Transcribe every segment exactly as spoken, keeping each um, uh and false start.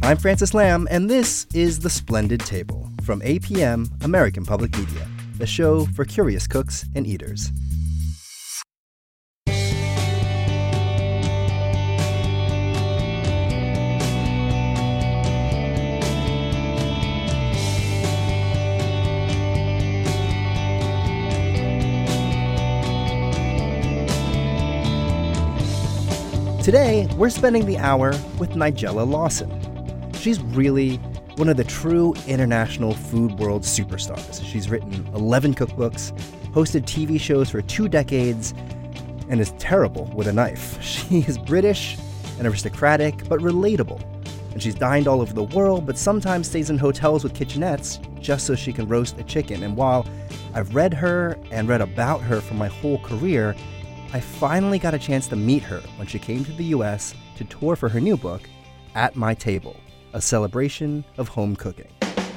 I'm Francis Lamb, and this is The Splendid Table from A P M, American Public Media, the show for curious cooks and eaters. Today, we're spending the hour with Nigella Lawson. She's really one of the true international food world superstars. She's written eleven cookbooks, hosted T V shows for two decades, and is terrible with a knife. She is British and aristocratic, but relatable. And she's dined all over the world, but sometimes stays in hotels with kitchenettes just so she can roast a chicken. And while I've read her and read about her for my whole career, I finally got a chance to meet her when she came to the U S to tour for her new book, At My Table, a celebration of home cooking.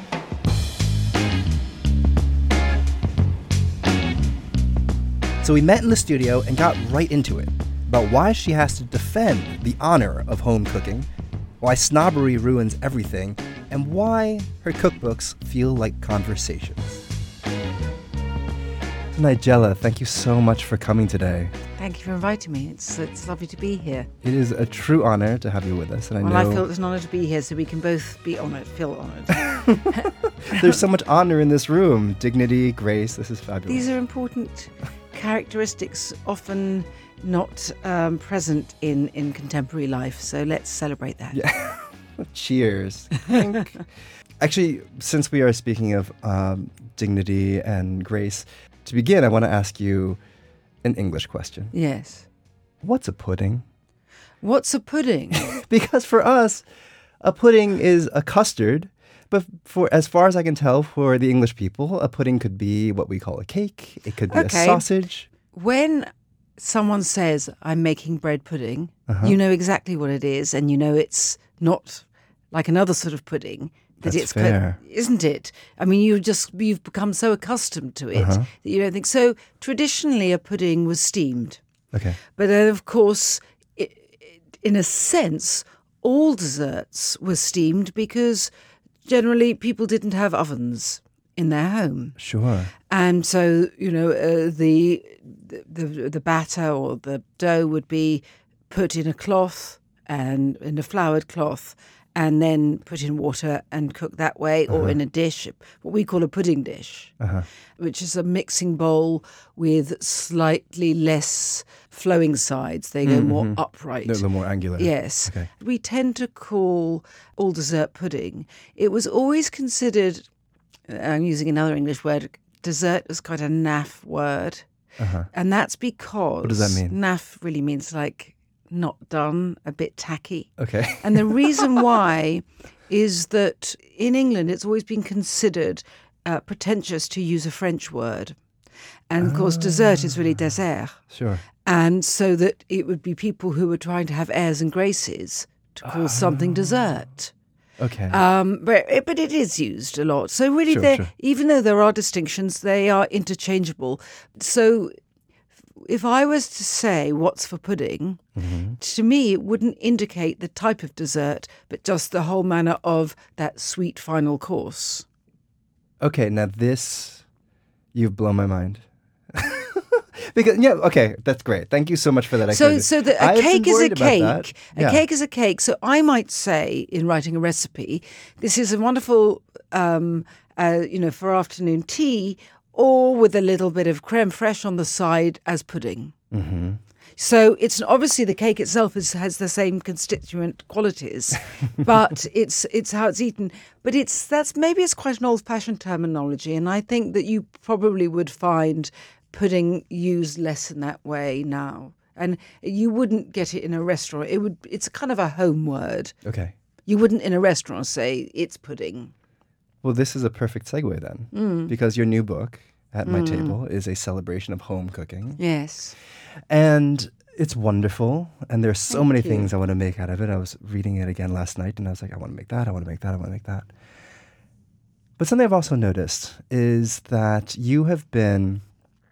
So we met in the studio and got right into it about why she has to defend the honor of home cooking, why snobbery ruins everything, and why her cookbooks feel like conversations. Nigella, thank you so much for coming today. Thank you for inviting me. It's it's lovely to be here. It is a true honor to have you with us. And I well, know I feel it's an honor to be here, so we can both be honored, feel honored. There's so much honor in this room. Dignity, grace, this is fabulous. These are important characteristics, often not um, present in, in contemporary life, so let's celebrate that. Yeah. Cheers. Actually, since we are speaking of um, dignity and grace, to begin, I want to ask you an English question. Yes. What's a pudding? What's a pudding? Because for us, a pudding is a custard, but for as far as I can tell, for the English people, a pudding could be what we call a cake. It could be Okay. a sausage. When someone says, I'm making bread pudding, Uh-huh. you know exactly what it is, and you know it's not like another sort of pudding. That That's it's fair. co- isn't it? I mean, you just you've become so accustomed to it Uh-huh. that you don't think. So traditionally, a pudding was steamed, Okay. but then of course, it, it, in a sense, all desserts were steamed because generally people didn't have ovens in their home, Sure. and so you know uh, the, the the batter or the dough would be put in a cloth and in a floured cloth, and then put in water and cook that way, or Uh-huh. in a dish, what we call a pudding dish, Uh-huh. which is a mixing bowl with slightly less flowing sides. They go more Mhm. upright. They're a little more angular. Yes. Okay. We tend to call all dessert pudding. It was always considered, I'm using another English word, dessert was quite a naff word. Uh-huh. And that's because... What does that mean? Naff really means like not done, a bit tacky. Okay. And the reason why is that in England it's always been considered uh, pretentious to use a French word. And of course, dessert is really dessert. Sure. And so that it would be people who were trying to have airs and graces to call something dessert. Okay. Um, but, it, but it is used a lot. So really, Sure, they're- sure. even though there are distinctions, they are interchangeable. So if I was to say what's for pudding, Mm-hmm. to me it wouldn't indicate the type of dessert, but just the whole manner of that sweet final course. Okay, now this, you've blown my mind. Because, yeah, okay, that's great. Thank you so much for that. So, explanation. so the, I a have cake been is a worried about that. cake. Yeah. A cake is a cake. So I might say, in writing a recipe, this is a wonderful, um, uh, you know, for afternoon tea, or with a little bit of creme fraiche on the side as pudding. Mm-hmm. So it's obviously the cake itself is, has the same constituent qualities, but it's it's how it's eaten. But it's that's maybe it's quite an old-fashioned terminology, and I think that you probably would find pudding used less in that way now. And you wouldn't get it in a restaurant. It would. It's kind of a home word. Okay. You wouldn't in a restaurant say it's pudding. Well, this is a perfect segue then, Mm. because your new book, At My Table, is a celebration of home cooking. Yes. And it's wonderful. And there's so Thank many you. things I want to make out of it. I was reading it again last night and I was like, I want to make that, I want to make that, I want to make that. But something I've also noticed is that you have been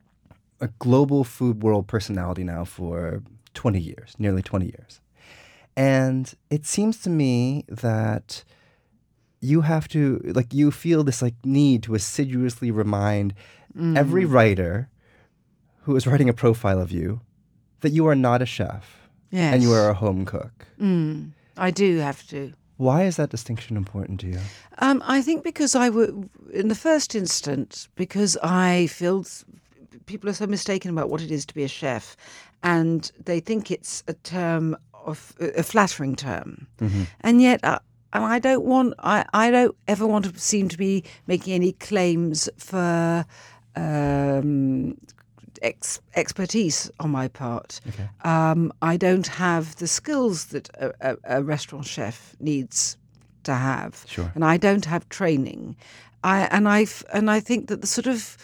a global food world personality now for twenty years, nearly twenty years. And it seems to me that you have to, like, you feel this like need to assiduously remind mm. every writer who is writing a profile of you that you are not a chef. Yes. And you are a home cook. Mm. I do have to. Why is that distinction important to you? Um, I think because I would, in the first instance, because I feel people are so mistaken about what it is to be a chef, and they think it's a term of a flattering term, mm-hmm. and yet. Uh, And I don't want, I, I don't ever want to seem to be making any claims for um, ex, expertise on my part. Okay. Um, I don't have the skills that a, a, a restaurant chef needs to have. Sure. And I don't have training. I and I and I think that the sort of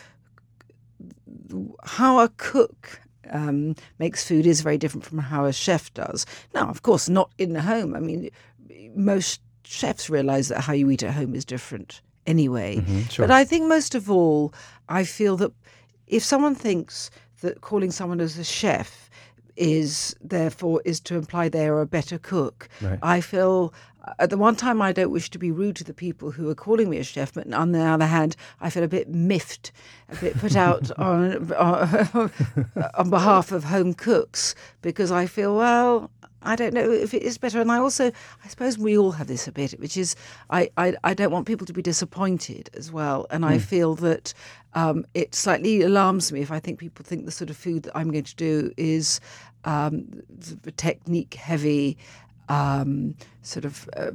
how a cook um, makes food is very different from how a chef does. Now, of course, not in the home. I mean, most chefs realize that how you eat at home is different anyway. Mm-hmm, sure. But I think most of all, I feel that if someone thinks that calling someone as a chef is therefore is to imply they are a better cook, right. I feel at the one time I don't wish to be rude to the people who are calling me a chef, but on the other hand, I feel a bit miffed, a bit put out on, on on behalf of home cooks, because I feel, well, I don't know if it is better. And I also, I suppose we all have this a bit, which is I, I, I don't want people to be disappointed as well. And mm. I feel that um, it slightly alarms me if I think people think the sort of food that I'm going to do is um, technique heavy, um, sort of uh,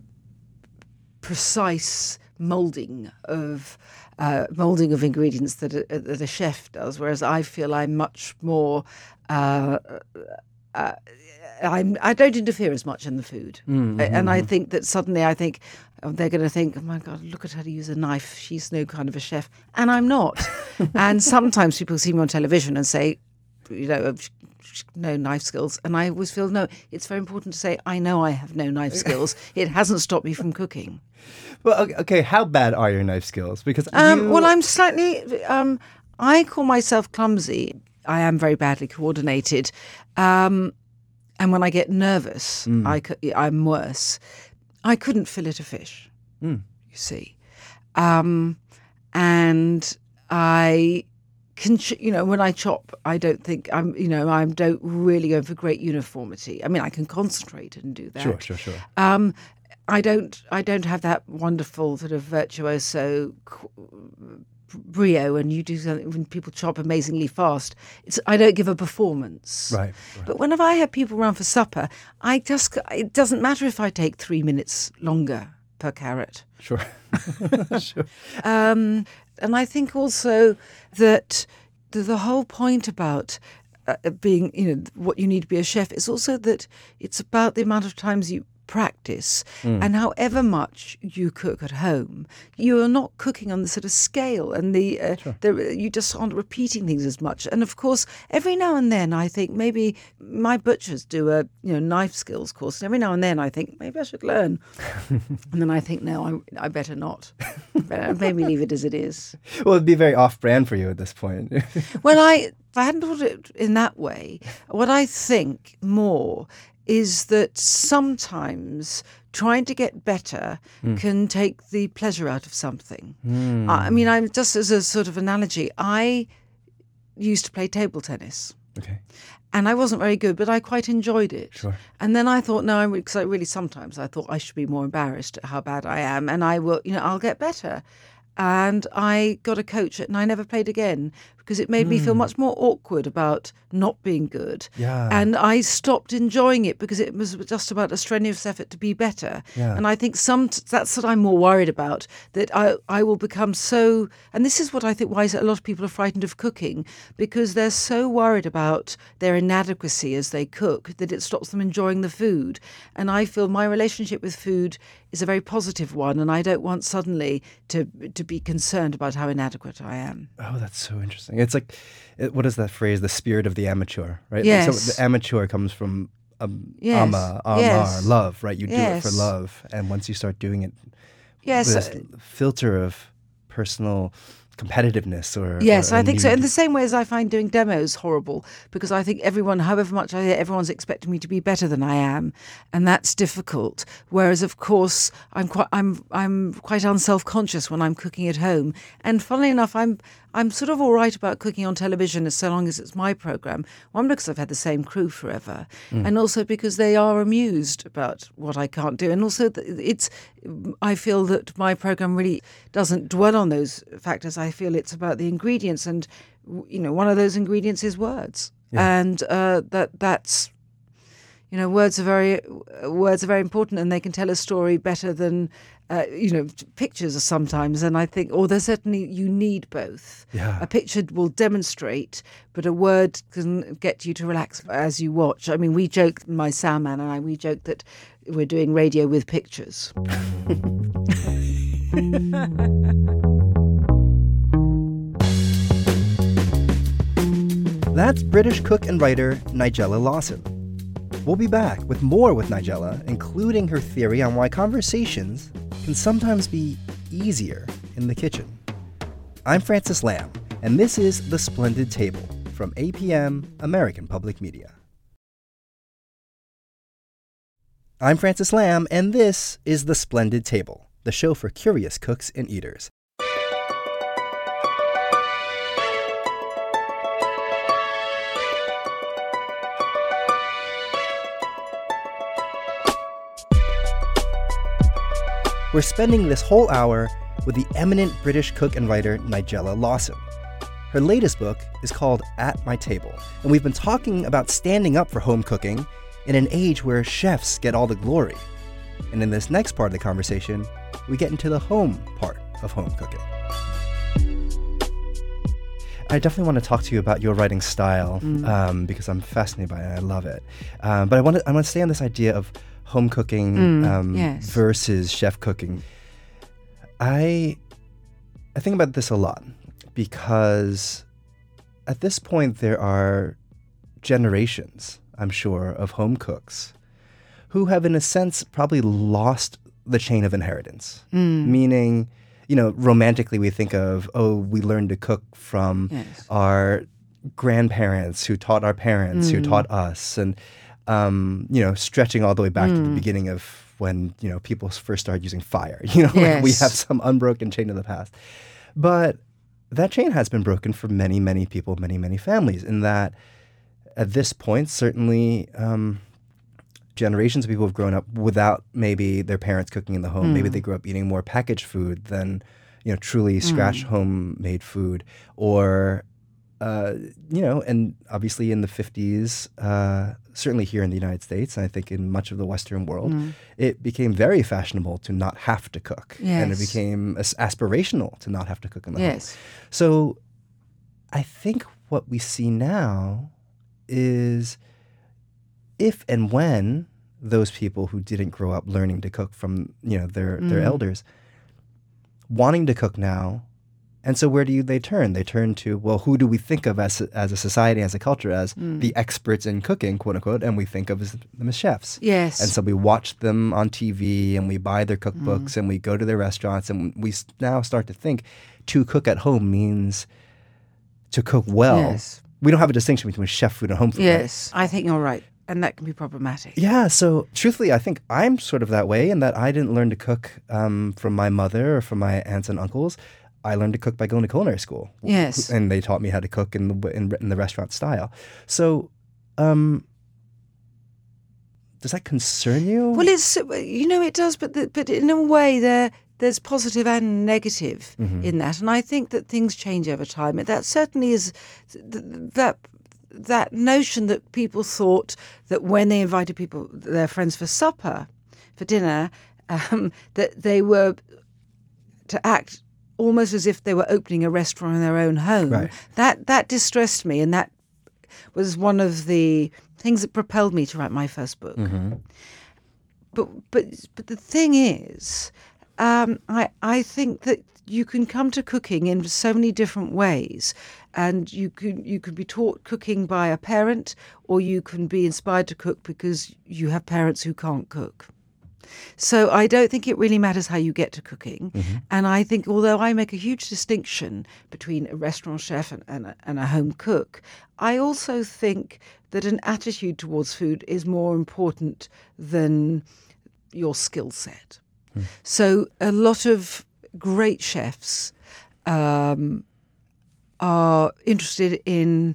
precise moulding of uh, moulding of ingredients that a, that a chef does, whereas I feel I'm much more. Uh, uh, I'm, I don't interfere as much in the food. Mm-hmm. And I think that suddenly I think oh, they're going to think, oh my God, look at her use a knife. She's no kind of a chef. And I'm not. And sometimes people see me on television and say, you know, no knife skills. And I always feel, no, it's very important to say, I know I have no knife skills. It hasn't stopped me from cooking. Well, okay, how bad are your knife skills? Because um, you... Well, I'm slightly, um, I call myself clumsy. I am very badly coordinated. Um And when I get nervous, mm. I, I'm worse. I couldn't fillet a fish, mm. you see. Um, and I can, you know, when I chop, I don't think I'm, you know, I don't really go for great uniformity. I mean, I can concentrate and do that. Sure, sure, sure. Um, I don't, I don't have that wonderful sort of virtuoso brio, and you do something when people chop amazingly fast. It's I don't give a performance. Right, right. But whenever I have people around for supper, I just it doesn't matter if I take three minutes longer per carrot. Sure. Sure. Um, and I think also that the, the whole point about uh, being, you know, what you need to be a chef is also that it's about the amount of times you practice. Mm. And however much you cook at home, you are not cooking on the sort of scale, and the, uh, sure. the you just aren't repeating things as much. And of course, every now and then I think maybe my butchers do a you know knife skills course, and every now and then I think maybe I should learn. And then I think no, I, I better not. Maybe leave it as it is. Well, it'd be very off-brand for you at this point. Well, I if I hadn't put it in that way, what I think more is that sometimes trying to get better mm. can take the pleasure out of something. Mm. I mean, I'm just as a sort of analogy, I used to play table tennis. Okay. And I wasn't very good, but I quite enjoyed it. Sure. And then I thought, no, because I really sometimes I thought I should be more embarrassed at how bad I am, and I will, you know, I'll get better. And I got a coach, and I never played again because it made mm. me feel much more awkward about not being good. Yeah. And I stopped enjoying it because it was just about a strenuous effort to be better. Yeah. And I think some that's what I'm more worried about, that I, I will become so, and this is what I think why a lot of people are frightened of cooking, because they're so worried about their inadequacy as they cook that it stops them enjoying the food. And I feel my relationship with food is a very positive one, and I don't want suddenly to to be concerned about how inadequate I am. Oh, that's so interesting. It's like, it, what is that phrase? The spirit of the amateur, right? Yes. So the amateur comes from um, yes. ama, amar, yes. love, right? You do yes. it for love. And once you start doing it yes. with this filter of personal competitiveness or Yes, or a I think so. need. In the same way as I find doing demos horrible, because I think everyone, however much I hear, everyone's expecting me to be better than I am, and that's difficult. Whereas, of course, I'm quite I'm I'm quite unself-conscious when I'm cooking at home. And funnily enough, I'm I'm sort of all right about cooking on television as so long as it's my program. One, because I've had the same crew forever, Mm. and also because they are amused about what I can't do, and also th- it's I feel that my program really doesn't dwell on those factors. I feel it's about the ingredients, and you know, one of those ingredients is words, Yeah. and uh, that that's you know, words are very words are very important, and they can tell a story better than uh, you know pictures are sometimes. And I think, or there's certainly you need both. Yeah. A picture will demonstrate, but a word can get you to relax as you watch. I mean, we joke, my sound man and I, we joke that we're doing radio with pictures. That's British cook and writer Nigella Lawson. We'll be back with more with Nigella, including her theory on why conversations can sometimes be easier in the kitchen. I'm Francis Lamb, and this is The Splendid Table from A P M American Public Media. I'm Francis Lamb, and this is The Splendid Table, the show for curious cooks and eaters. We're spending this whole hour with the eminent British cook and writer Nigella Lawson. Her latest book is called At My Table, and we've been talking about standing up for home cooking in an age where chefs get all the glory. And in this next part of the conversation, we get into the home part of home cooking. I definitely want to talk to you about your writing style Mm. um, because I'm fascinated by it. I love it. Um, but I want to I want to stay on this idea of home cooking Mm, um, yes. versus chef cooking. I I think about this a lot because at this point there are generations, I'm sure, of home cooks who have, in a sense, probably lost the chain of inheritance. Mm. Meaning, you know, romantically we think of, oh, we learned to cook from Yes. our grandparents who taught our parents who Mm. taught us, and um, you know, stretching all the way back to the Mm. beginning of when, you know, people first started using fire. You know, like we Yes. have some unbroken chain of the past. But that chain has been broken for many, many people, many, many families, in that at this point, certainly um, generations of people have grown up without maybe their parents cooking in the home. Mm. Maybe they grew up eating more packaged food than, you know, truly scratch homemade food. Or, uh, you know, and obviously in the fifties, uh, certainly here in the United States, and I think in much of the Western world, Mm. it became very fashionable to not have to cook. And it Yes. became as- aspirational to not have to cook in the home. Yes. So I think what we see now is if and when those people who didn't grow up learning to cook from, you know, their, their Mm. elders, wanting to cook now. And so where do you, they turn? They turn to, well, who do we think of as, as a society, as a culture, as Mm. the experts in cooking, quote unquote, and we think of as, them as chefs. Yes. And so we watch them on T V and we buy their cookbooks and we go to their restaurants, and we s- now start to think to cook at home means to cook well. Yes. We don't have a distinction between chef food and home food. right? Yes. I think you're right. And that can be problematic. Yeah, so truthfully, I think I'm sort of that way in that I didn't learn to cook um, from my mother or from my aunts and uncles. I learned to cook by going to culinary school. Yes. And they taught me how to cook in the, in, in the restaurant style. So, um, does that concern you? Well, it's you know it does, but the, but in a way there there's positive and negative Mhm. in that, and I think that things change over time. That certainly is th- that that notion that people thought that when they invited people, their friends, for supper, for dinner, um, that they were to act almost as if they were opening a restaurant in their own home. Right. That that distressed me, and that was one of the things that propelled me to write my first book. Mhm. But but but the thing is, um, I I think that you can come to cooking in so many different ways, and you can you can be taught cooking by a parent, or you can be inspired to cook because you have parents who can't cook. So I don't think it really matters how you get to cooking. Mm-hmm. And I think, although I make a huge distinction between a restaurant chef and, and, a, and a home cook, I also think that an attitude towards food is more important than your skill set. Mm. So a lot of great chefs um, are interested in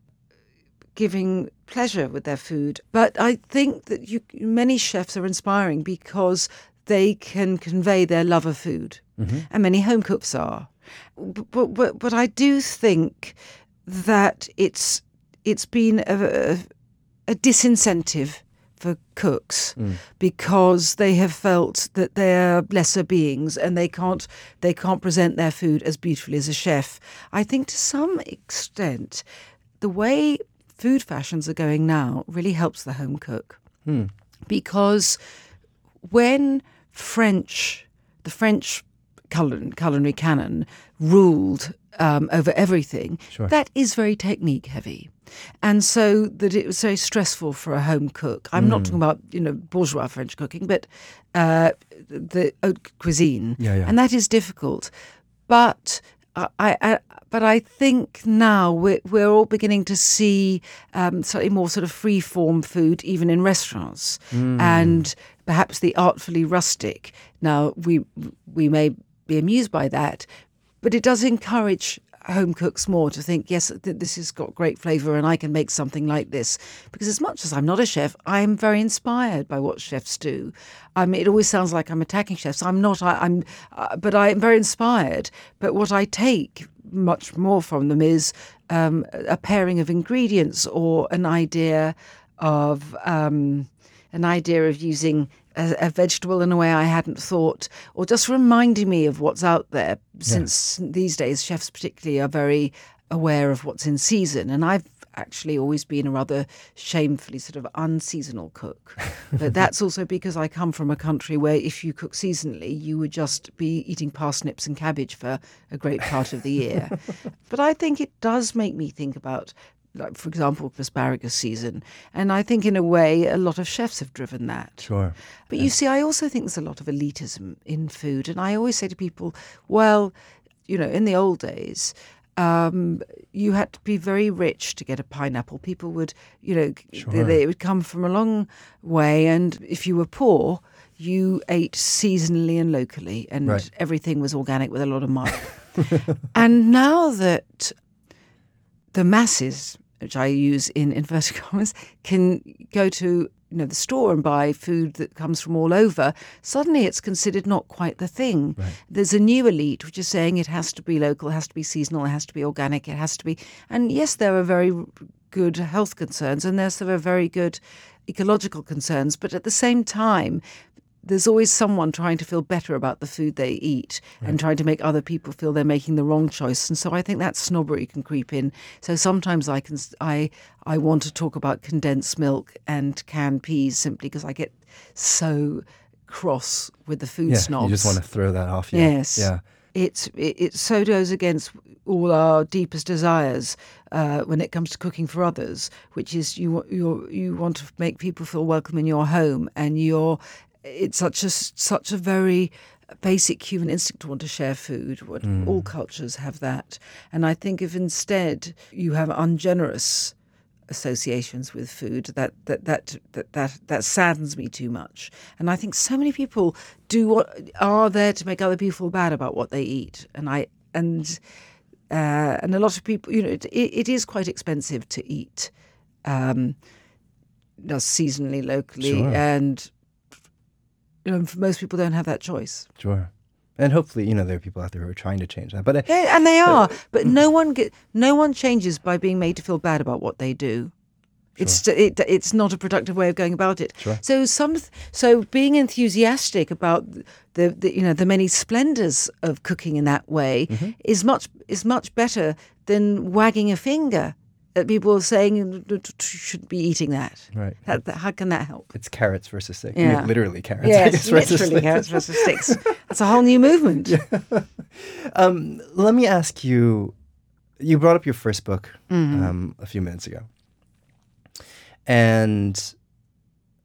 giving pleasure with their food. But I think that you, many chefs are inspiring because they can convey their love of food. Mm-hmm. And many home cooks are. But, but, but I do think that it's it's been a, a, a disincentive for cooks mm. because they have felt that they're lesser beings and they can't they can't present their food as beautifully as a chef. I think to some extent the way food fashions are going now really helps the home cook. Hmm. Because when French, the French culin- culinary canon ruled um, over everything, sure. that is very technique heavy. And so that it was very stressful for a home cook. I'm mm. not talking about, you know, bourgeois French cooking, but uh, the haute cuisine. Yeah, yeah. And that is difficult. But I, I, but I think now we're, we're all beginning to see um, slightly more sort of free-form food, even in restaurants, mm. and perhaps the artfully rustic. Now, we we may be amused by that, but it does encourage home cooks more to think, yes, th- this has got great flavour and I can make something like this. Because as much as I'm not a chef, I'm very inspired by what chefs do. I mean, it always sounds like I'm attacking chefs. I'm not, I, I'm, uh, but I'm very inspired. But what I take much more from them is um, a pairing of ingredients or an idea of um, an idea of using A, a vegetable in a way I hadn't thought, or just reminding me of what's out there, since yeah. these days chefs particularly are very aware of what's in season. And I've actually always been a rather shamefully sort of unseasonal cook. But that's also because I come from a country where if you cook seasonally, you would just be eating parsnips and cabbage for a great part of the year. But I think it does make me think about, like, for example, asparagus season. And I think in a way, a lot of chefs have driven that. Sure. But you see, I also think there's a lot of elitism in food. And I always say to people, well, you know, in the old days, um, you had to be very rich to get a pineapple. People would, you know, sure. they, they would come from a long way. And if you were poor, you ate seasonally and locally. And right. everything was organic with a lot of mud. And now that the masses, which I use in inverted commas, can go to, you know, the store and buy food that comes from all over, suddenly it's considered not quite the thing. Right. There's a new elite which is saying it has to be local, it has to be seasonal, it has to be organic, it has to be... And yes, there are very good health concerns and there's there are very good ecological concerns, but at the same time, there's always someone trying to feel better about the food they eat right. and trying to make other people feel they're making the wrong choice. And so I think that snobbery can creep in. So sometimes I can I I want to talk about condensed milk and canned peas simply because I get so cross with the food yeah, snobs. You just want to throw that off. Yeah. Yes. Yeah. It's, it, it so goes against all our deepest desires uh, when it comes to cooking for others, which is you you you want to make people feel welcome in your home, and you're it's such a such a very basic human instinct to want to share food. What mm. all cultures have that, and I think if instead you have ungenerous associations with food, that that that that that, that saddens me too much. And I think so many people do what are there to make other people feel bad about what they eat, and I and uh, and a lot of people, you know, it, it is quite expensive to eat, um, just seasonally, locally, sure. and. You know, most people don't have that choice. Sure. And hopefully, you know, there are people out there who are trying to change that. But uh, yeah, and they are. But, but no one get, no one changes by being made to feel bad about what they do. Sure. It's it, it's not a productive way of going about it. Sure. So some so being enthusiastic about the, the you know the many splendors of cooking in that way mm-hmm. is much is much better than wagging a finger that people are saying you shouldn't be eating that. Right. That, that, how can that help? It's carrots versus sticks. Yeah. I mean, literally carrots. Yes, versus literally sticks. carrots versus sticks. That's a whole new movement. Yeah. um, let me ask you, you brought up your first book mm-hmm. um, a few minutes ago. And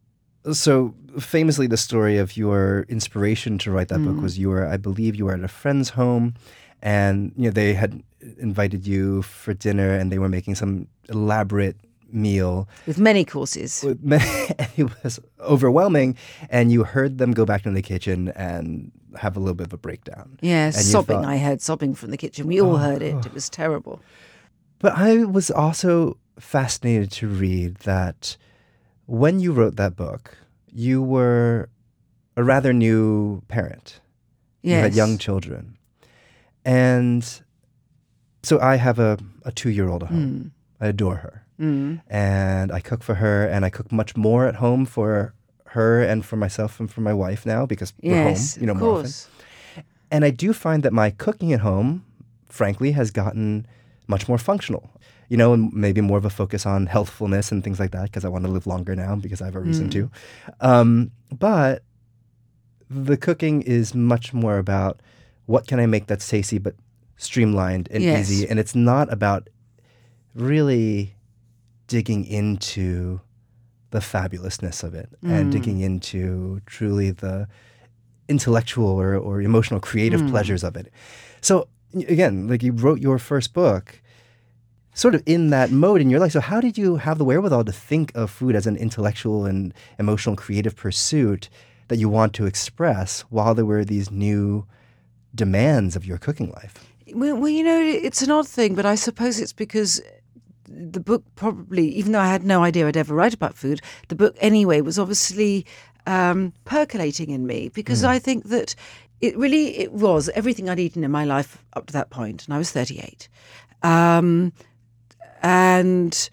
So famously, the story of your inspiration to write that mm. book was you were, I believe, you were at a friend's home, and you know they had invited you for dinner, and they were making some elaborate meal with many courses. With many, it was overwhelming, and you heard them go back into the kitchen and have a little bit of a breakdown. Yes, and sobbing. Thought, I heard sobbing from the kitchen. We all oh, heard it. It was terrible. But I was also fascinated to read that when you wrote that book, you were a rather new parent. Yes. You had young children. And so I have a, a two-year-old at home. Mm. I adore her. Mm. And I cook for her, and I cook much more at home for her and for myself and for my wife now because yes, we're home, you know, of more course. often. And I do find that my cooking at home, frankly, has gotten much more functional. You know, and maybe more of a focus on healthfulness and things like that because I want to live longer now because I have a reason mm. to. Um, but the cooking is much more about what can I make that's tasty but streamlined and yes. easy. And it's not about really digging into the fabulousness of it mm. and digging into truly the intellectual or, or emotional creative mm. pleasures of it. So again, like you wrote your first book sort of in that mode in your life. So how did you have the wherewithal to think of food as an intellectual and emotional creative pursuit that you want to express while there were these new demands of your cooking life? Well, well, you know, it's an odd thing, but I suppose it's because the book probably, even though I had no idea I'd ever write about food, the book anyway was obviously um, percolating in me because mm. I think that it really, it was everything I'd eaten in my life up to that point, and I was thirty-eight. Um, and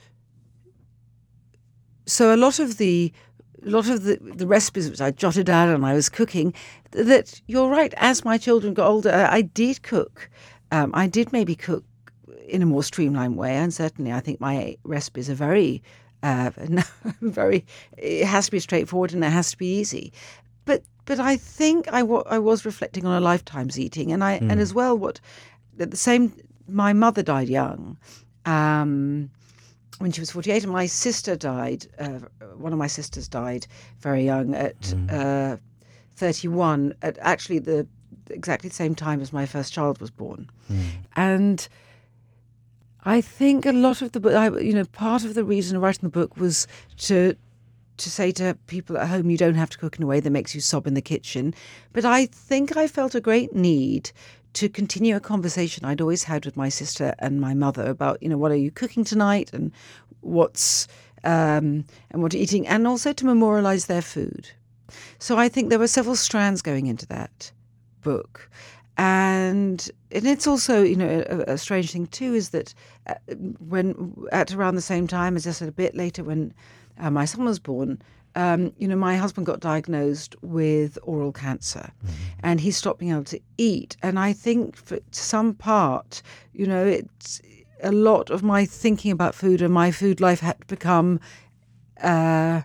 so a lot of the a lot of the, the recipes which I jotted down and I was cooking, that you're right, as my children got older, I did cook. Um, I did maybe cook in a more streamlined way, and certainly I think my recipes are very, uh, very, it has to be straightforward and it has to be easy. But but I think I, w- I was reflecting on a lifetime's eating, and I mm. and as well what, at the same, my mother died young, um, when she was forty-eight, and my sister died, uh, one of my sisters died very young at mm. uh, thirty-one, at actually the exactly the same time as my first child was born. Mm. And I think a lot of the book, I, you know, part of the reason of writing the book was to to say to people at home, you don't have to cook in a way that makes you sob in the kitchen. But I think I felt a great need to continue a conversation I'd always had with my sister and my mother about, you know, what are you cooking tonight and what's um, and what you're eating, and also to memorialize their food. So I think there were several strands going into that book. And and it's also, you know, a, a strange thing too is that uh, when at around the same time, as I said a bit later, when uh, my son was born, um, you know, my husband got diagnosed with oral cancer, mm-hmm. and he stopped being able to eat. And I think for some part, you know, it's a lot of my thinking about food and my food life had to become. Uh,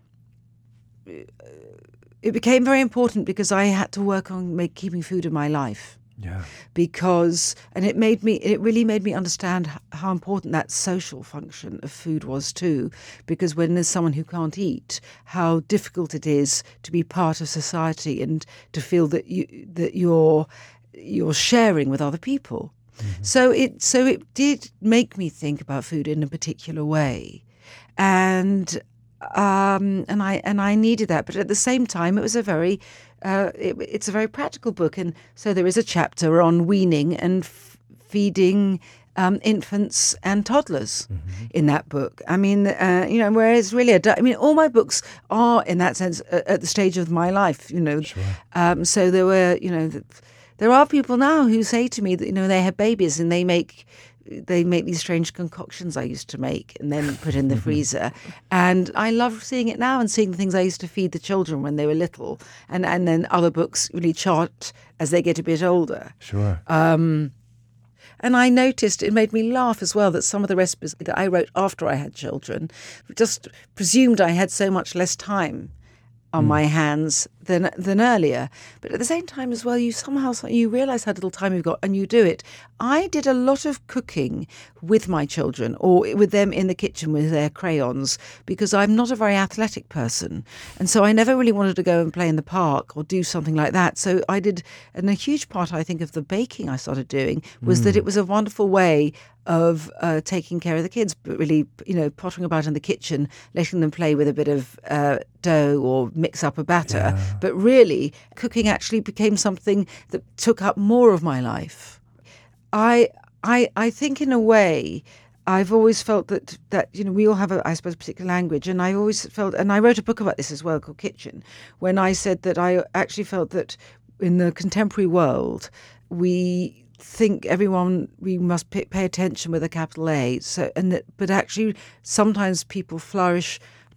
It became very important because I had to work on make, keeping food in my life. Yeah. Because, and it made me, it really made me understand how important that social function of food was too. Because when there's someone who can't eat, how difficult it is to be part of society and to feel that you that you're you're sharing with other people. Mm-hmm. So it so it did make me think about food in a particular way, and. Um, and I and I needed that, but at the same time, it was a very, uh, it, it's a very practical book, and so there is a chapter on weaning and f- feeding um, infants and toddlers mm-hmm. in that book. I mean, uh, you know, whereas really, I mean, all my books are in that sense at the stage of my life, you know. Sure. Um, so there were, you know, there are people now who say to me that, you know, they have babies and they make. They make these strange concoctions I used to make and then put in the freezer. And I love seeing it now and seeing the things I used to feed the children when they were little. And, and then other books really chart as they get a bit older. Sure. Um, and I noticed it made me laugh as well that some of the recipes that I wrote after I had children just presumed I had so much less time on mm. my hands than than earlier. But at the same time as well, you somehow you realise how little time you've got, and you do it. I did a lot of cooking with my children, or with them in the kitchen with their crayons, because I'm not a very athletic person, and so I never really wanted to go and play in the park or do something like that. So I did, and a huge part, I think, of the baking I started doing was mm. that it was a wonderful way of uh, taking care of the kids, but really, you know, pottering about in the kitchen, letting them play with a bit of uh, dough or mix up a batter. Yeah. But really, cooking actually became something that took up more of my life. I, I, I think, in a way, I've always felt that, that you know, we all have, a, I suppose, a particular language, and I always felt, and I wrote a book about this as well called Kitchen, when I said that I actually felt that in the contemporary world, we think everyone we must pay, pay attention with a capital A. So, and that, but actually, sometimes people flourish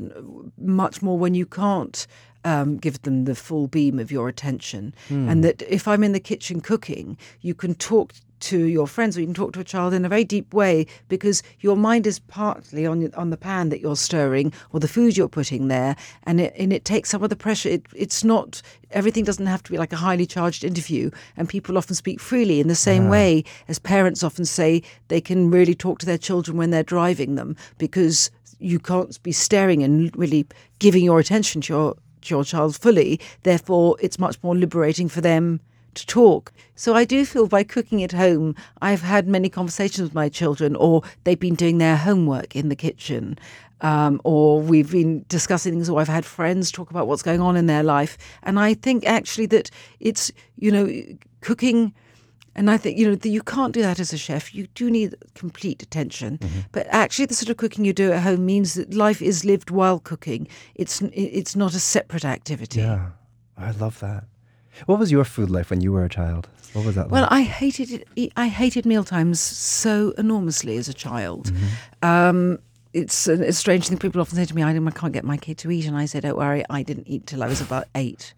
much more when you can't um, give them the full beam of your attention. Mm. And that if I'm in the kitchen cooking, you can talk to your friends, or you can talk to a child in a very deep way, because your mind is partly on on the pan that you're stirring or the food you're putting there, and it and it takes some of the pressure. It, it's not everything doesn't have to be like a highly charged interview, and people often speak freely in the same yeah. way as parents often say they can really talk to their children when they're driving them, because you can't be staring and really giving your attention to your to your child fully. Therefore, it's much more liberating for them to talk. So I do feel by cooking at home, I've had many conversations with my children, or they've been doing their homework in the kitchen, um, or we've been discussing things, or I've had friends talk about what's going on in their life. And I think actually that it's, you know, cooking, and I think, you know, that you can't do that as a chef. You do need complete attention. Mm-hmm. But actually the sort of cooking you do at home means that life is lived while cooking. It's it's not a separate activity. Yeah, I love that. What was your food life when you were a child? What was that like? Well, I hated it. I hated mealtimes so enormously as a child. Mm-hmm. Um, it's a, a strange thing. People often say to me, I can't get my kid to eat. And I say, don't worry, I didn't eat till I was about eight.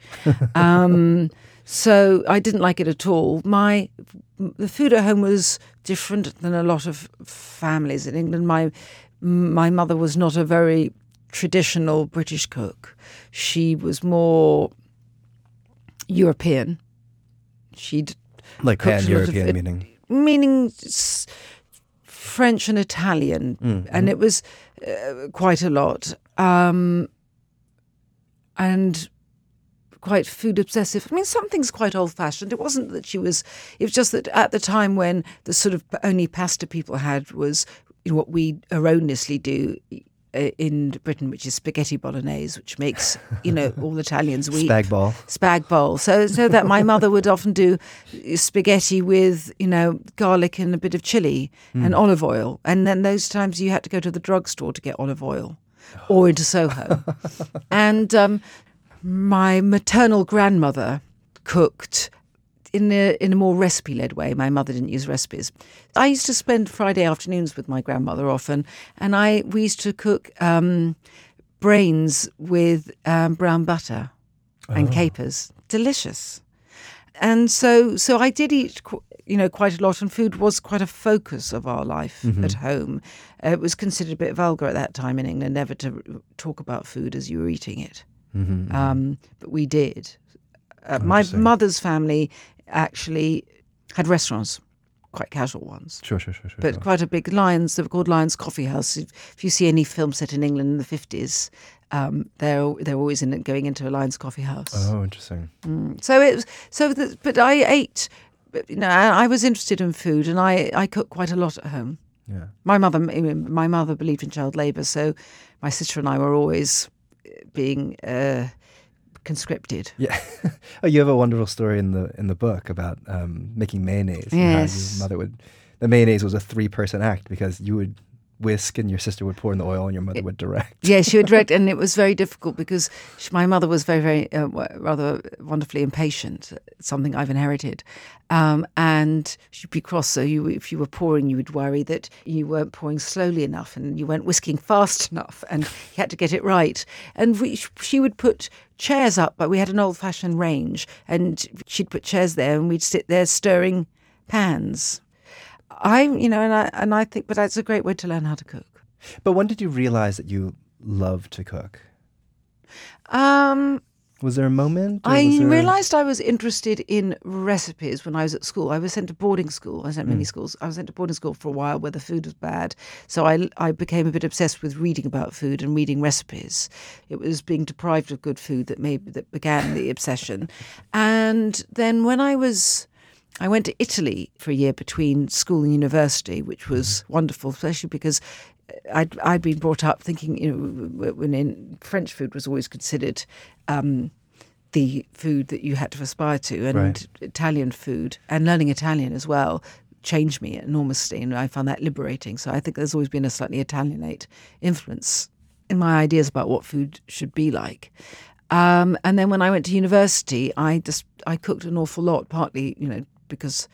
um, so I didn't like it at all. My The food at home was different than a lot of families in England. My My mother was not a very traditional British cook. She was more European. She'd like pan-European of, meaning meaning French and Italian, mm-hmm. and it was uh, quite a lot, um, and quite food obsessive. I mean, some things quite old-fashioned. It wasn't that she was. It was just that at the time when the sort of only pasta people had was, you know, what we erroneously do in Britain, which is spaghetti bolognese, which makes, you know, all Italians weep. Spag bol. Spag bol. So, so that my mother would often do spaghetti with, you know, garlic and a bit of chili mm. and olive oil. And then those times you had to go to the drugstore to get olive oil or into Soho. And um, my maternal grandmother cooked in a, in a more recipe-led way. My mother didn't use recipes. I used to spend Friday afternoons with my grandmother often, and I we used to cook um, brains with um, brown butter and oh. capers. Delicious. And so so I did eat, you know, quite a lot, and food was quite a focus of our life mm-hmm. at home. Uh, it was considered a bit vulgar at that time in England, never to talk about food as you were eating it. Mm-hmm. Um, but we did. Uh, my mother's family actually had restaurants, quite casual ones. Sure, sure, sure. sure but sure. quite a big Lions, they were called Lions Coffee House. If, if you see any film set in England in the fifties, um, they're they're always in it, going into a Lions Coffee House. Oh, interesting. Mm. So it was, so the, but I ate, you know, I, I was interested in food, and I, I cooked quite a lot at home. Yeah. My mother, my mother believed in child labour, so my sister and I were always being uh, conscripted. Yeah. Oh, you have a wonderful story in the in the book about um, making mayonnaise. Yes. And how your mother would. The mayonnaise was a three-person act because you would whisk and your sister would pour in the oil and your mother would direct. Yeah, she would direct, and it was very difficult because she, my mother was very, very uh, rather wonderfully impatient. Something I've inherited, um, and she'd be cross. So you, if you were pouring, you would worry that you weren't pouring slowly enough, and you weren't whisking fast enough, and you had to get it right. And we, she would put chairs up, but we had an old-fashioned range, and she'd put chairs there, and we'd sit there stirring pans. I, you know, and I and I think, but that's a great way to learn how to cook. But when did you realize that you love to cook? Um, Was there a moment? or I was there- realised I was interested in recipes when I was at school. I was sent to boarding school. I was sent many schools. I was sent to boarding school for a while where the food was bad. So I, I became a bit obsessed with reading about food and reading recipes. It was being deprived of good food that maybe that began the obsession. And then when I was... I went to Italy for a year between school and university, which was wonderful, especially because I'd, I'd been brought up thinking, you know, when in French food was always considered um, the food that you had to aspire to, and Right. Italian food, and learning Italian as well, changed me enormously, and I found that liberating. So I think there's always been a slightly Italianate influence in my ideas about what food should be like. Um, and then when I went to university, I just I cooked an awful lot, partly, you know, because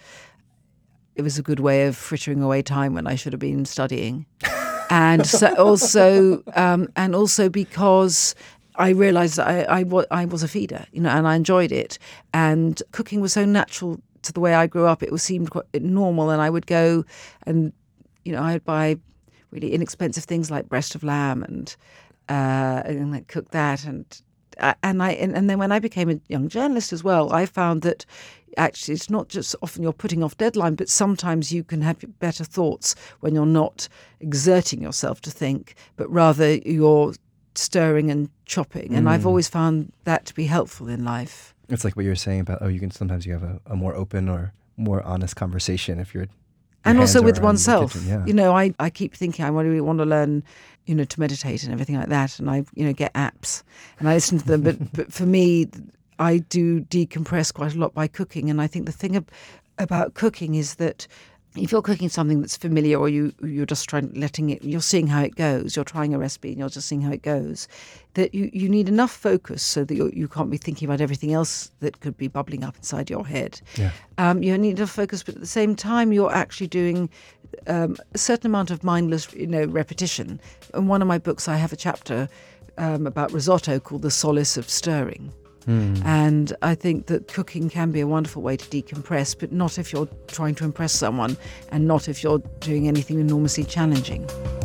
it was a good way of frittering away time when I should have been studying, and so also um, and also because I realised that I, I, wa- I was a feeder, you know, and I enjoyed it, and cooking was so natural to the way I grew up. It was seemed quite normal, and I would go and, you know, I would buy really inexpensive things like breast of lamb and uh, and like cook that, and uh, and I and, and then when I became a young journalist as well, I found that actually it's not just often you're putting off deadline, but sometimes you can have better thoughts when you're not exerting yourself to think, but rather you're stirring and chopping. And I've always found that to be helpful in life. It's like what you were saying about, oh, you can sometimes you have a, a more open or more honest conversation if you're... And your also hands with are around the oneself. kitchen, yeah. You know, I, I keep thinking I really want to learn, you know, to meditate and everything like that. And I, you know, get apps and I listen to them. But, but for me, I do decompress quite a lot by cooking. And I think the thing ab- about cooking is that if you're cooking something that's familiar, or you, you're just trying, letting it, you're seeing how it goes, you're trying a recipe and you're just seeing how it goes, that you, you need enough focus so that you're, you can't be thinking about everything else that could be bubbling up inside your head. Yeah. Um, you need enough focus, but at the same time, you're actually doing um, a certain amount of mindless, you know, repetition. In one of my books, I have a chapter um, about risotto called The Solace of Stirring. Mm. And I think that cooking can be a wonderful way to decompress, but not if you're trying to impress someone, and not if you're doing anything enormously challenging.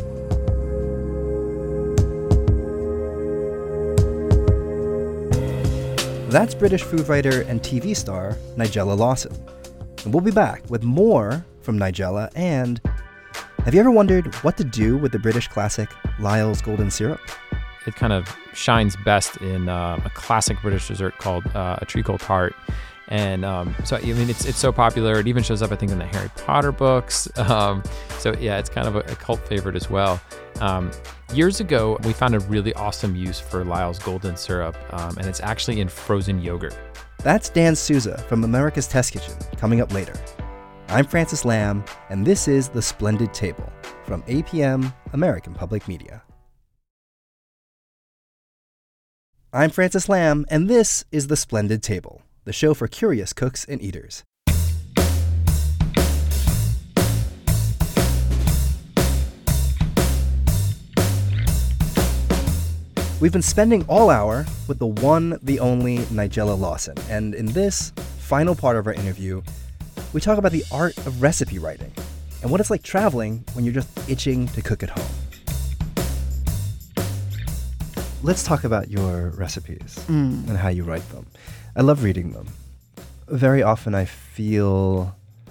That's British food writer and T V star Nigella Lawson. And we'll be back with more from Nigella. And have you ever wondered what to do with the British classic Lyle's Golden Syrup? It kind of shines best in uh, a classic British dessert called uh, a treacle tart. And um, so, I mean, it's it's so popular. It even shows up, I think, in the Harry Potter books. Um, so, yeah, it's kind of a, a cult favorite as well. Um, years ago, we found a really awesome use for Lyle's Golden Syrup, um, and it's actually in frozen yogurt. That's Dan Souza from America's Test Kitchen, coming up later. I'm Francis Lamb, and this is The Splendid Table from A P M American Public Media. I'm Francis Lamb, and this is The Splendid Table, the show for curious cooks and eaters. We've been spending all hour with the one, the only Nigella Lawson, and in this final part of our interview, we talk about the art of recipe writing and what it's like traveling when you're just itching to cook at home. Let's talk about your recipes Mm. and how you write them. I love reading them. Very often I feel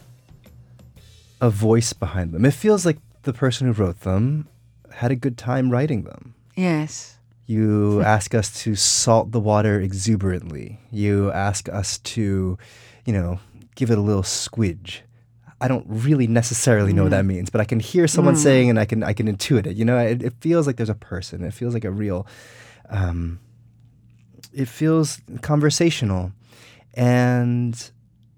a voice behind them. It feels like the person who wrote them had a good time writing them. Yes. You ask us to salt the water exuberantly. You ask us to, you know, give it a little squidge. I don't really necessarily know what that means, but I can hear someone Mm. saying, and I can I can intuit it. You know, it, it feels like there's a person. It feels like a real. Um, it feels conversational, and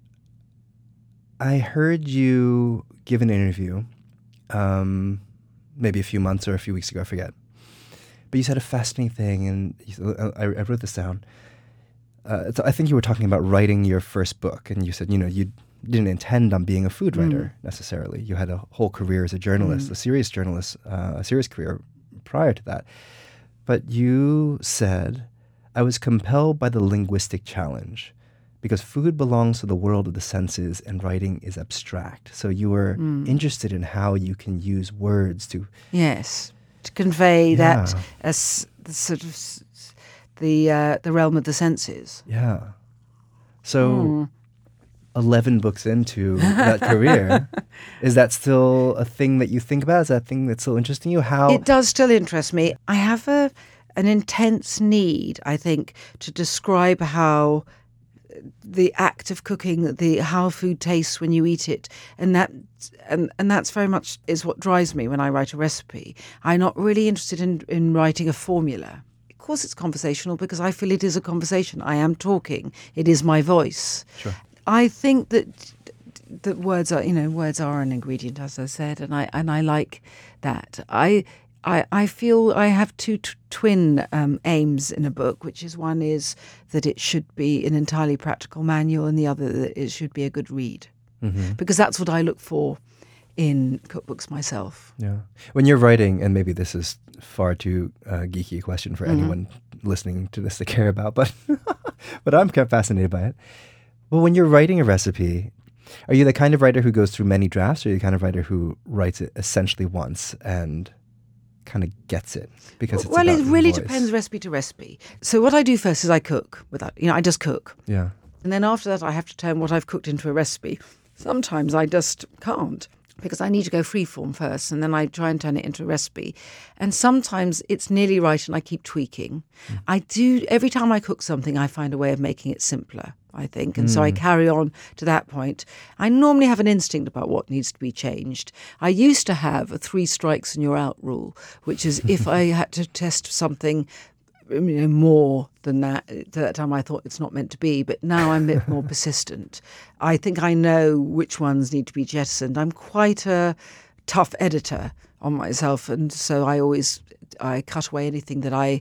I heard you give an interview, um, maybe a few months or a few weeks ago. I forget. But you said a fascinating thing, and you, I, I wrote this down. Uh, I think you were talking about writing your first book, and you said, you know, you didn't intend on being a food writer mm. necessarily. You had a whole career as a journalist, mm. a serious journalist, uh, a serious career prior to that. But you said, I was compelled by the linguistic challenge because food belongs to the world of the senses and writing is abstract. So you were mm. interested in how you can use words to... Yes. To convey Yeah. that as the sort of the uh, the realm of the senses. Yeah. So, mm. eleven books into that career, is that still a thing that you think about? Is that a thing that's still interesting you? How it does still interest me. I have a an intense need, I think, to describe how the act of cooking, the how food tastes when you eat it, and that and and that's very much is what drives me when I write a recipe. I'm not really interested in in writing a formula. Of course, it's conversational because I feel it is a conversation. I am talking. It is my voice. Sure. I think that that words are, you know, words are an ingredient, as I said, and I and I like that. I. I, I feel I have two t- twin um, aims in a book, which is one is that it should be an entirely practical manual and the other that it should be a good read. Mm-hmm. Because that's what I look for in cookbooks myself. Yeah. When you're writing, and maybe this is far too uh, geeky a question for mm-hmm. anyone listening to this to care about, but but I'm kind of fascinated by it. Well, when you're writing a recipe, are you the kind of writer who goes through many drafts, or are you the kind of writer who writes it essentially once and kind of gets it because it's well, about it really voice. Depends recipe to recipe. So what I do first is I cook without, you know, I just cook. Yeah. And then after that, I have to turn what I've cooked into a recipe. Sometimes I just can't because I need to go freeform first, and then I try and turn it into a recipe. And sometimes it's nearly right, and I keep tweaking. Mm. I do every time I cook something, I find a way of making it simpler, I think, and mm. so I carry on to that point. I normally have an instinct about what needs to be changed. I used to have a three strikes and you're out rule, which is if I had to test something, you know, more than that, at that time I thought it's not meant to be, but now I'm a bit more persistent. I think I know which ones need to be jettisoned. I'm quite a tough editor on myself, and so I always I cut away anything that I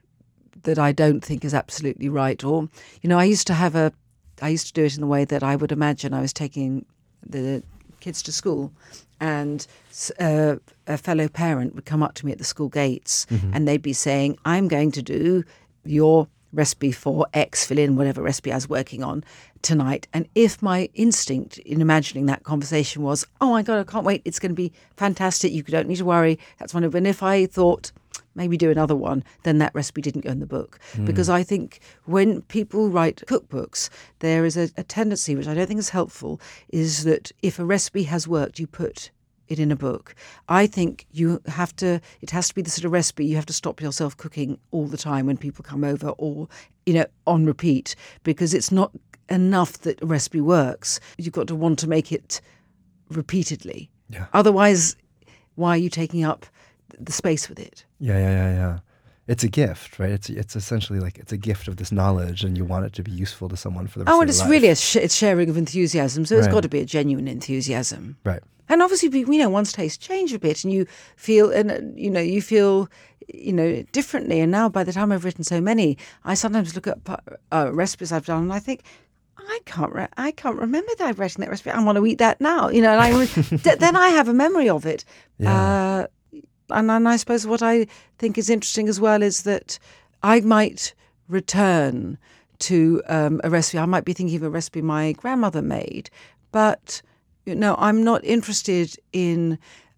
that I don't think is absolutely right. Or, you know, I used to have a I used to do it in the way that I would imagine I was taking the kids to school, and uh, a fellow parent would come up to me at the school gates mm-hmm. and they'd be saying, I'm going to do your recipe for X, fill in whatever recipe I was working on tonight. And if my instinct in imagining that conversation was, oh my God, I can't wait, it's going to be fantastic, you don't need to worry, that's wonderful. And if I thought, maybe do another one, then that recipe didn't go in the book. Mm. Because I think when people write cookbooks, there is a, a tendency, which I don't think is helpful, is that if a recipe has worked, you put it in a book. I think you have to, it has to be the sort of recipe you have to stop yourself cooking all the time when people come over, or, you know, on repeat, because it's not enough that a recipe works. You've got to want to make it repeatedly. Yeah. Otherwise, why are you taking up the space with it? Yeah, yeah, yeah, yeah. It's a gift, right? It's it's essentially like it's a gift of this knowledge, and you want it to be useful to someone for the rest oh, of and their it's life. really a sh- it's sharing of enthusiasm, so it's Right. got to be a genuine enthusiasm, Right. And obviously, you know, one's tastes change a bit, and you feel, and you know, you feel, you know, differently. And now, by the time I've written so many, I sometimes look at uh, recipes I've done, and I think, I can't, re- I can't remember that I've written that recipe. I want to eat that now, you know. And I th- then I have a memory of it. Yeah. Uh, and, and I suppose what I think is interesting as well is that I might return to um, a recipe. I might be thinking of a recipe my grandmother made, but you know, I'm not interested in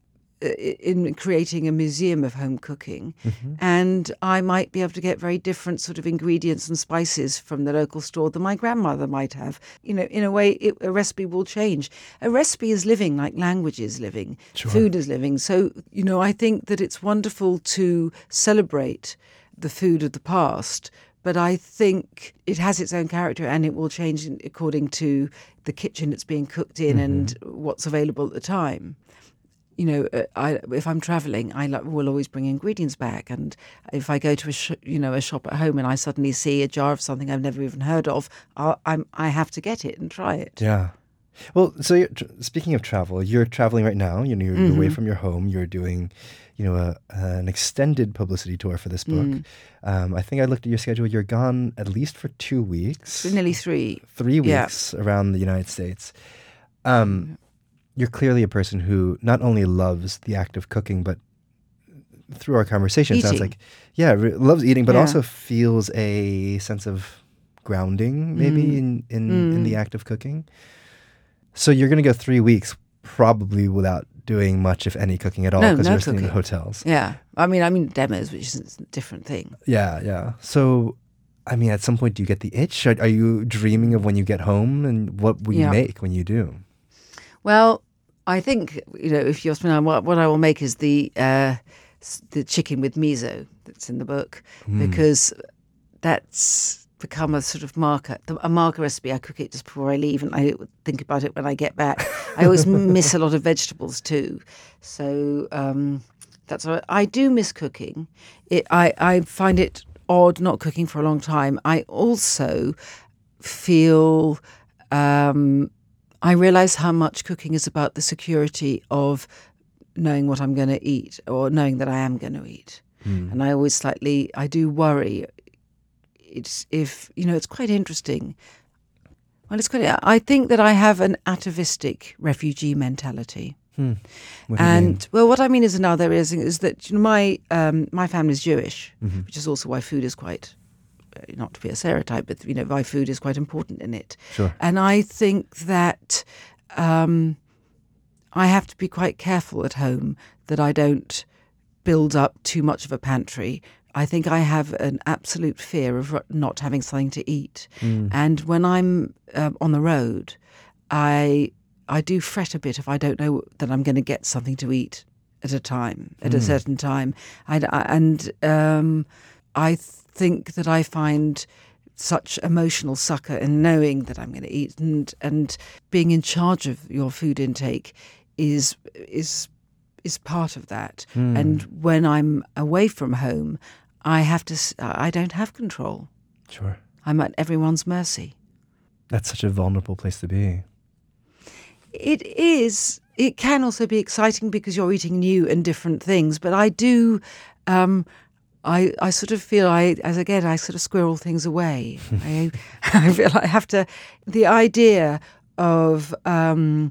in creating a museum of home cooking, mm-hmm. and I might be able to get very different sort of ingredients and spices from the local store than my grandmother might have. You know, in a way, it, a recipe will change. A recipe is living, like language is living, sure. Food is living. So, you know, I think that it's wonderful to celebrate the food of the past, but I think it has its own character, and it will change according to the kitchen it's being cooked in mm-hmm. and what's available at the time. You know, uh, I, if I'm travelling, I like, will always bring ingredients back. And if I go to a sh- you know a shop at home and I suddenly see a jar of something I've never even heard of, I'll, I'm I have to get it and try it. Yeah. Well, so you're, tr- speaking of travel, you're traveling right now. You know, you're mm-hmm. away from your home. You're doing, you know, a, an extended publicity tour for this book. Mm. Um, I think I looked at your schedule. You're gone at least for two weeks. For nearly three. Three weeks yeah. around the United States. Um, you're clearly a person who not only loves the act of cooking, but through our conversation, eating. Sounds like, yeah, re- loves eating, but yeah. also feels a sense of grounding, maybe, mm. in, in, mm. in the act of cooking. So you're going to go three weeks probably without doing much, if any, cooking at all, because no, no you're staying cooking. in hotels. Yeah. I mean, I mean demos, which is a different thing. Yeah, yeah. So I mean, at some point, do you get the itch? Are, are you dreaming of when you get home, and what will you Yeah. make when you do? Well, I think, you know, if you're asking what, what I will make is the uh, s- the chicken with miso that's in the book, because that's become a sort of marker, the- a marker recipe. I cook it just before I leave, and I think about it when I get back. I always miss a lot of vegetables too, so um, that's what I do miss cooking. It, I I find it odd not cooking for a long time. I also feel. Um, I realize how much cooking is about the security of knowing what I'm going to eat, or knowing that I am going to eat. And I always slightly, I do worry. It's if, you know, it's quite interesting. Well, it's quite, I think that I have an atavistic refugee mentality. What do you And mean? well, what I mean is another is is that, you know, my um, my family is Jewish, which is also why food is quite, uh, not to be a stereotype, but, you know, why food is quite important in it. Sure. And I think that um, I have to be quite careful at home that I don't build up too much of a pantry. I think I have an absolute fear of ro- not having something to eat. And when I'm um, on the road, I I do fret a bit if I don't know that I'm going to get something to eat at a time, at a certain time. I, I- and um, I think that I find such emotional succor in knowing that I'm going to eat, and and being in charge of your food intake is is is part of that. And when I'm away from home, I have to. s- I don't have control. Sure. I'm at everyone's mercy. That's such a vulnerable place to be. It is. It can also be exciting because you're eating new and different things. But I do. Um, I I sort of feel I as again I sort of squirrel things away. I I feel I have to. The idea of um,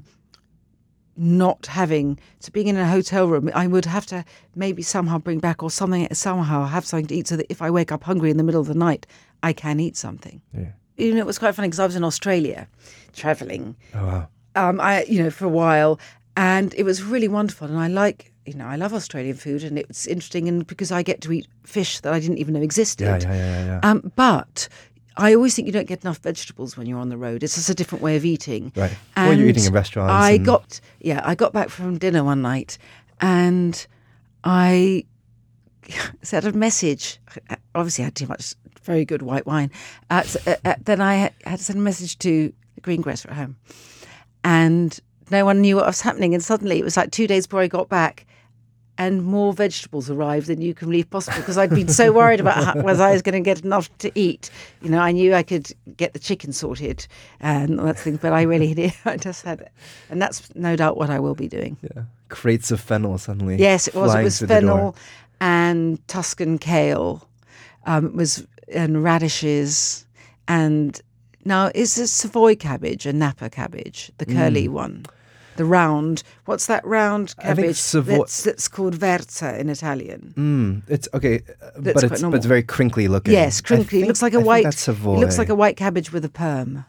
not having so being in a hotel room, I would have to maybe somehow bring back or something somehow have something to eat so that if I wake up hungry in the middle of the night, I can eat something. Yeah. You know, it was quite funny because I was in Australia, traveling. Oh, wow. Um, I you know for a while, and it was really wonderful. And I like you know I love Australian food, and it's interesting, and because I get to eat fish that I didn't even know existed. Yeah, yeah, yeah, yeah. Um, but I always think you don't get enough vegetables when you're on the road. It's just a different way of eating. Right. Or you're eating in restaurants I and- got yeah, I got back from dinner one night, and I sent a message. Obviously, I had too much very good white wine. Uh, so, uh, uh, then I had, had to send a message to the greengrocer at home, and no one knew what was happening. And suddenly, it was like two days before I got back, and more vegetables arrived than you can believe possible, because I'd been so worried about how, whether I was going to get enough to eat. You know, I knew I could get the chicken sorted and all that thing, but I really did. I just had, and that's no doubt what I will be doing. Yeah. Crates of fennel suddenly. Yes, it was. It flying was through the door. fennel and Tuscan kale. Um, it was and radishes, and now is this Savoy cabbage a Napa cabbage, the curly one, the round? What's that round I think cabbage Savoy- that's, that's called verza in Italian? Mm, it's okay, uh, That's but quite it's but normal. it's very crinkly looking. Yes, I crinkly. It think- looks like a I think white. That's Savoy. It looks like a white cabbage with a perm.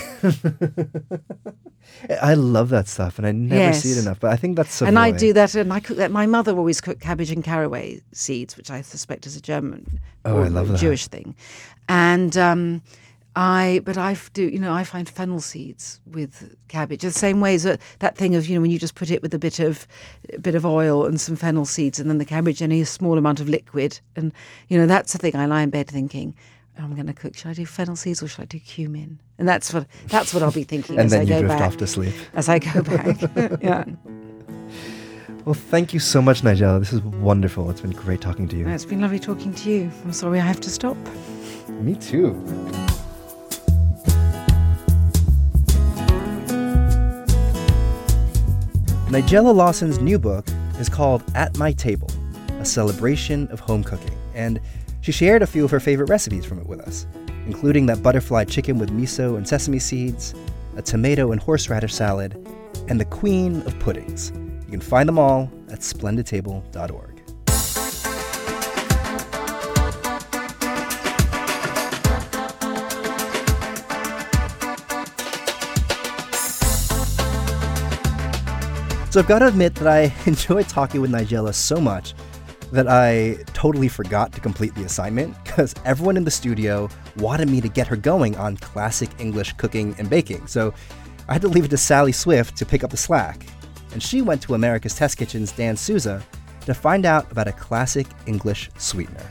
I love that stuff, and I never see it Yes. enough. But I think that's Savoy. And I do that, and I cook that. My mother always cooked cabbage and caraway seeds, which I suspect is a German Oh, or I love that. Jewish thing. And um, I, but I f- do, you know, I find fennel seeds with cabbage the same way as that, that thing of, you know, when you just put it with a bit of, a bit of oil and some fennel seeds, and then the cabbage and a small amount of liquid, and you know, that's the thing. I lie in bed thinking, I'm going to cook. Should I do fennel seeds or should I do cumin? And that's what that's what I'll be thinking And as then I you go drift back. off to sleep. As I go back, yeah. Well, thank you so much, Nigella. This is wonderful. It's been great talking to you. It's been lovely talking to you. I'm sorry I have to stop. Me too. Nigella Lawson's new book is called At My Table, a celebration of home cooking, and she shared a few of her favorite recipes from it with us, including that butterfly chicken with miso and sesame seeds, a tomato and horseradish salad, and the queen of puddings. You can find them all at splendid table dot org. So I've got to admit that I enjoy talking with Nigella so much that I totally forgot to complete the assignment because everyone in the studio wanted me to get her going on classic English cooking and baking. So I had to leave it to Sally Swift to pick up the slack. And she went to America's Test Kitchen's Dan Souza to find out about a classic English sweetener.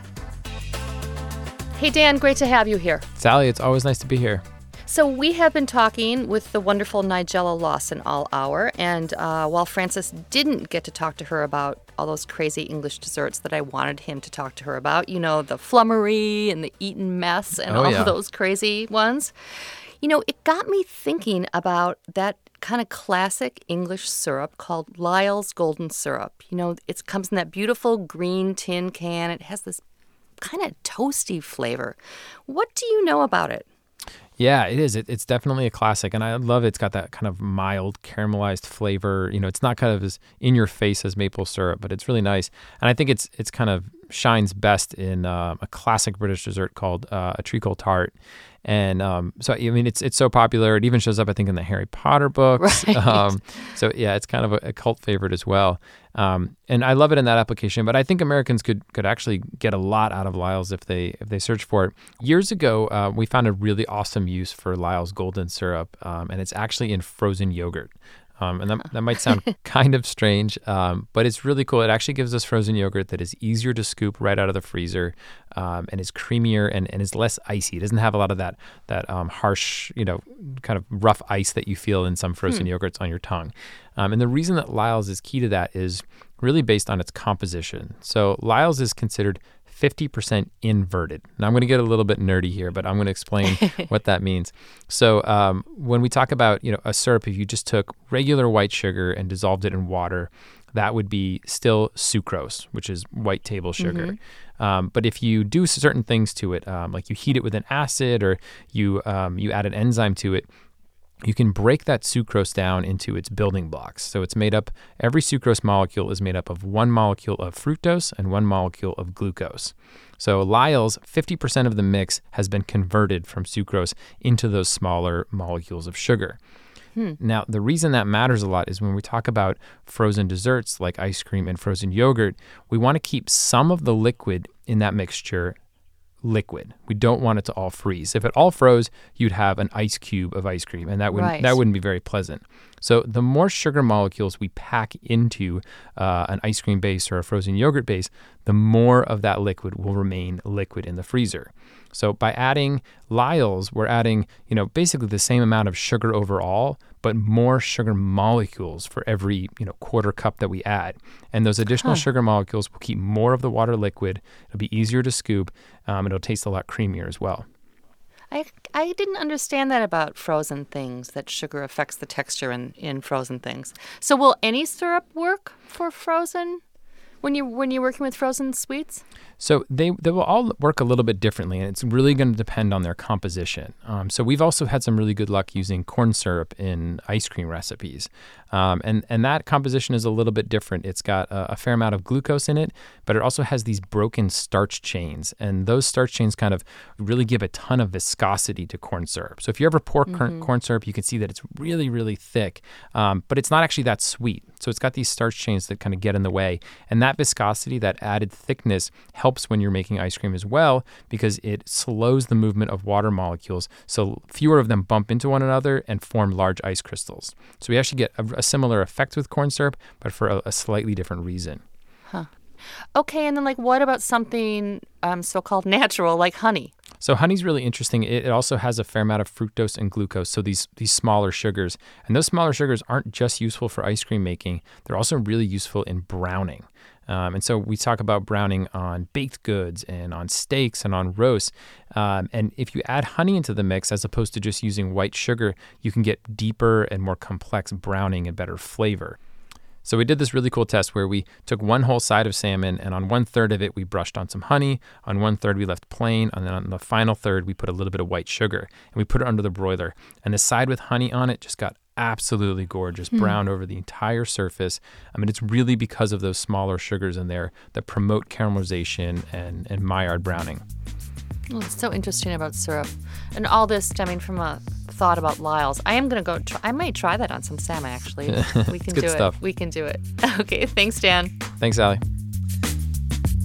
Hey, Dan, great to have you here. Sally, it's always nice to be here. So we have been talking with the wonderful Nigella Lawson all hour, and uh, while Francis didn't get to talk to her about all those crazy English desserts that I wanted him to talk to her about, you know, the flummery and the Eton mess and Oh, all yeah. of those crazy ones, you know, it got me thinking about that kind of classic English syrup called Lyle's Golden Syrup. You know, it comes in that beautiful green tin can. It has this kind of toasty flavor. What do you know about it? Yeah, it is. It, it's definitely a classic, and I love it. It's got that kind of mild caramelized flavor. You know, it's not kind of as in your face as maple syrup, but it's really nice. And I think it's it's kind of shines best in uh, a classic British dessert called uh, a treacle tart. And um, so, I mean, it's it's so popular. It even shows up, I think, in the Harry Potter books. Right. Um, so, yeah, it's kind of a, a cult favorite as well. Um, and I love it in that application. But I think Americans could could actually get a lot out of Lyle's if they if they search for it. Years ago, uh, we found a really awesome use for Lyle's Golden Syrup, um, and it's actually in frozen yogurt. Um, and that, that might sound kind of strange, um, but it's really cool. It actually gives us frozen yogurt that is easier to scoop right out of the freezer, um, and is creamier and, and is less icy. It doesn't have a lot of that that um, harsh, you know, kind of rough ice that you feel in some frozen hmm. yogurts on your tongue. Um, and the reason that Lyle's is key to that is really based on its composition. So Lyle's is considered fifty percent inverted. Now I'm going to get a little bit nerdy here, but I'm going to explain what that means. So um, when we talk about, you know, a syrup, if you just took regular white sugar and dissolved it in water, that would be still sucrose, which is white table sugar. Mm-hmm. Um, but if you do certain things to it, um, like you heat it with an acid or you um, you add an enzyme to it, you can break that sucrose down into its building blocks. So it's made up, every sucrose molecule is made up of one molecule of fructose and one molecule of glucose. So Lyle's, fifty percent of the mix has been converted from sucrose into those smaller molecules of sugar. Hmm. Now, the reason that matters a lot is when we talk about frozen desserts like ice cream and frozen yogurt, we want to keep some of the liquid in that mixture liquid. We don't want it to all freeze. If it all froze, you'd have an ice cube of ice cream, and that wouldn't right. that wouldn't be very pleasant. So the more sugar molecules we pack into uh, an ice cream base or a frozen yogurt base, the more of that liquid will remain liquid in the freezer. So by adding Lyle's, we're adding, you know, basically the same amount of sugar overall, but more sugar molecules for every, you know, quarter cup that we add. And those additional huh. sugar molecules will keep more of the water liquid. It'll be easier to scoop, um, and it'll taste a lot creamier as well. I, I didn't understand that about frozen things, that sugar affects the texture in, in frozen things. So will any syrup work for frozen when you when you're working with frozen sweets? So they they will all work a little bit differently, and it's really going to depend on their composition. Um, so we've also had some really good luck using corn syrup in ice cream recipes, um, and and that composition is a little bit different. It's got a, a fair amount of glucose in it, but it also has these broken starch chains, and those starch chains kind of really give a ton of viscosity to corn syrup. So if you ever pour mm-hmm. corn, corn syrup, you can see that it's really really thick, um, but it's not actually that sweet. So it's got these starch chains that kind of get in the way, and that viscosity, that added thickness, helps when you're making ice cream as well, because it slows the movement of water molecules, so fewer of them bump into one another and form large ice crystals. So we actually get a, a similar effect with corn syrup, but for a, a slightly different reason. Huh. Okay, and then like what about something um, so-called natural like honey? So honey's really interesting. It, it also has a fair amount of fructose and glucose, so these these smaller sugars. And those smaller sugars aren't just useful for ice cream making, they're also really useful in browning. Um, and so we talk about browning on baked goods and on steaks and on roasts. Um, and if you add honey into the mix, as opposed to just using white sugar, you can get deeper and more complex browning and better flavor. So we did this really cool test where we took one whole side of salmon, and on one third of it, we brushed on some honey. On one third, we left plain. And then on the final third, we put a little bit of white sugar, and we put it under the broiler. And the side with honey on it just got absolutely gorgeous, mm. brown over the entire surface. I mean, it's really because of those smaller sugars in there that promote caramelization and, and Maillard browning. Well, it's so interesting about syrup. And all this stemming from a thought about Lyle's. I am going to go, try, I might try that on some salmon, actually. We can good do stuff. it. We can do it. Okay, thanks, Dan. Thanks, Allie.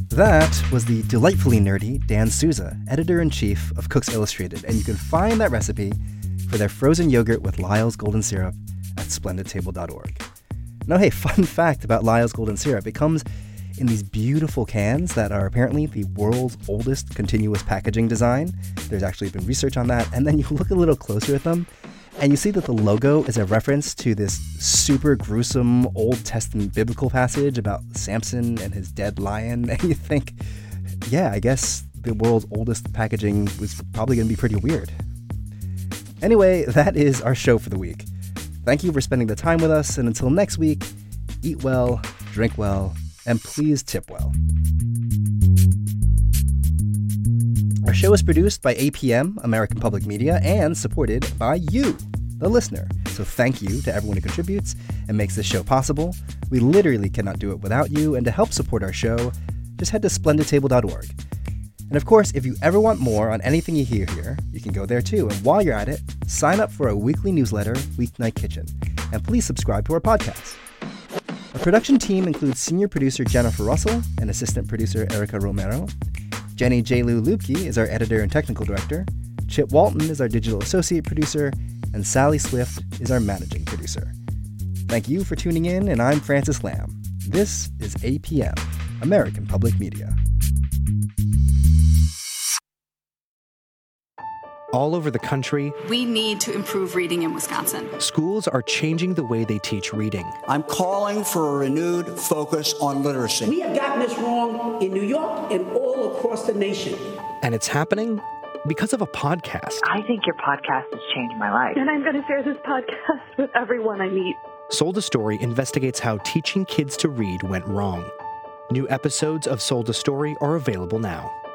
That was the delightfully nerdy Dan Souza, editor-in-chief of Cooks Illustrated, and you can find that recipe for their frozen yogurt with Lyle's Golden Syrup at splendid table dot org. Now, hey, fun fact about Lyle's Golden Syrup. It comes in these beautiful cans that are apparently the world's oldest continuous packaging design. There's actually been research on that. And then you look a little closer at them, and you see that the logo is a reference to this super gruesome Old Testament biblical passage about Samson and his dead lion. And you think, yeah, I guess the world's oldest packaging was probably going to be pretty weird. Anyway, that is our show for the week. Thank you for spending the time with us, and until next week, eat well, drink well, and please tip well. Our show is produced by A P M, American Public Media, and supported by you, the listener. So thank you to everyone who contributes and makes this show possible. We literally cannot do it without you, and to help support our show, just head to splendid table dot org. And of course, if you ever want more on anything you hear here, you can go there too. And while you're at it, sign up for our weekly newsletter, Weeknight Kitchen, and please subscribe to our podcast. Our production team includes senior producer Jennifer Russell and assistant producer Erica Romero. Jenny J. Lou Lubke is our editor and technical director. Chip Walton is our digital associate producer, and Sally Swift is our managing producer. Thank you for tuning in, and I'm Francis Lamb. This is A P M, American Public Media. All over the country, we need to improve reading in Wisconsin. Schools are changing the way they teach reading. I'm calling for a renewed focus on literacy. We have gotten this wrong in New York and all across the nation. And it's happening because of a podcast. I think your podcast has changed my life. And I'm going to share this podcast with everyone I meet. Sold a Story investigates how teaching kids to read went wrong. New episodes of Sold a Story are available now.